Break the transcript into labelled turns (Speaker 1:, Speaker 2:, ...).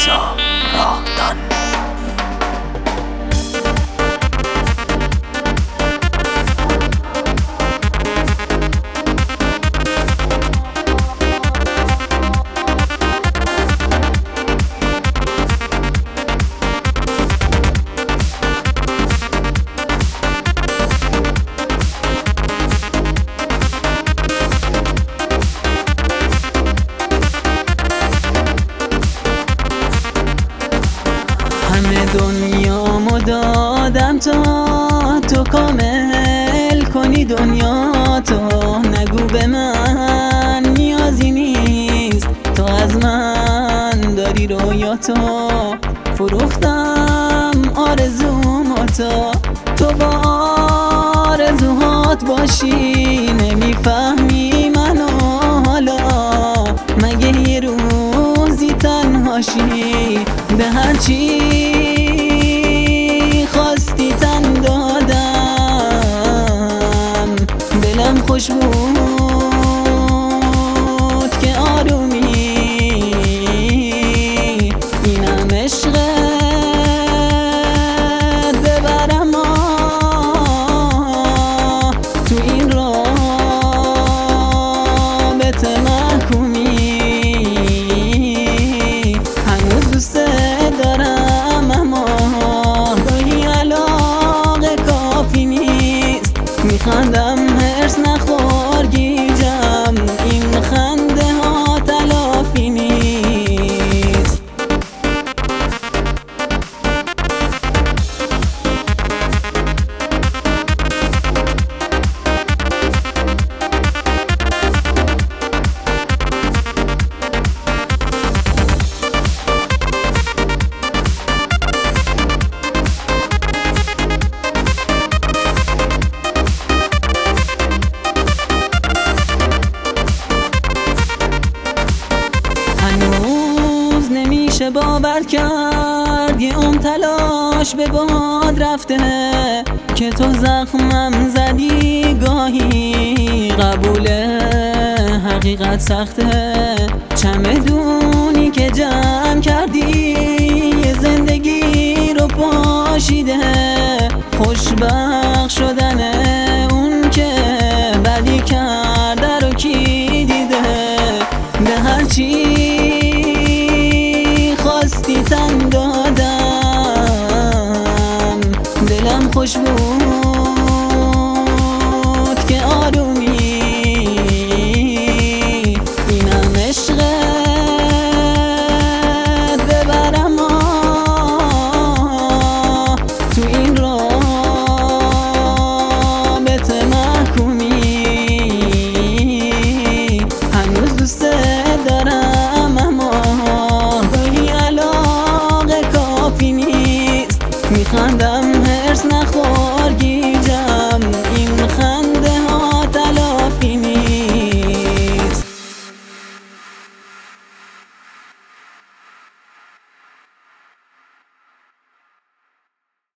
Speaker 1: رضا راهدان.
Speaker 2: همه دنیامو دادم تا تو کامل کنی دنیا تو. نگو به من نیازی نیست، تو از من داری رویاتو. فروختم آرزوماتو، تو با آرزوهات باشی. نمیفهمی منو حالا، مگه یه روزی تنهاشی. به هرچی خواستی تن دادم، دلم خوش بود که آرومی. اینم عشقت ببرم تو این رابطه محکومی. هنوز دوست دارم اما گاهی علاقه کافی نیست. میخندم هرس نخور گیجم، این خنده ها تلافی نیست. نمیشه باور کرد یه عمر تلاش به باد رفته، که تو زخمم زدی گاهی. قبول حقیقت سخته، چمدونی که جمع کردی یه زندگی رو پاشیده. خوشبخت شدن اون که بدی کرده رو کی دیده. به هرچی خواستی تن دادم، دلم خوش بود